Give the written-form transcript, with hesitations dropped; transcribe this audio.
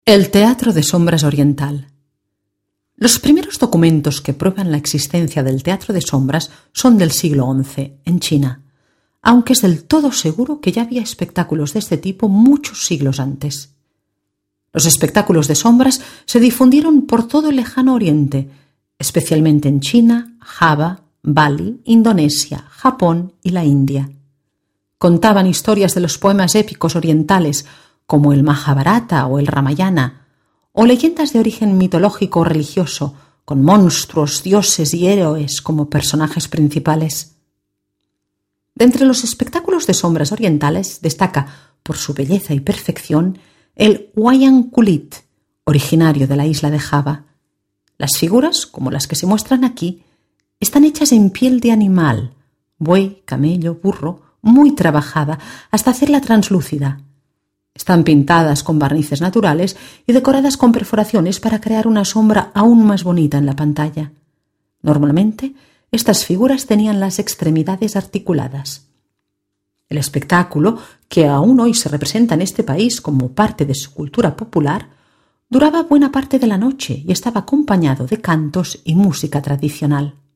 El teatro de sombras oriental. Los primeros documentos que prueban la existencia del teatro de sombras son del siglo XI, en China, aunque es del todo seguro que ya había espectáculos de este tipo muchos siglos antes. Los espectáculos de sombras se difundieron por todo el lejano oriente, especialmente en China, Java, Bali, Indonesia, Japón y la India. Contaban historias de los poemas épicos orientales, como el Mahabharata o el Ramayana, o leyendas de origen mitológico o religioso, con monstruos, dioses y héroes como personajes principales. De entre los espectáculos de sombras orientales destaca, por su belleza y perfección, el Wayang Kulit, originario de la isla de Java. Las figuras, como las que se muestran aquí, están hechas en piel de animal, buey, camello, burro, muy trabajada hasta hacerla translúcida. Están pintadas con barnices naturales y decoradas con perforaciones para crear una sombra aún más bonita en la pantalla. Normalmente, estas figuras tenían las extremidades articuladas. El espectáculo, que aún hoy se representa en este país como parte de su cultura popular, duraba buena parte de la noche y estaba acompañado de cantos y música tradicional.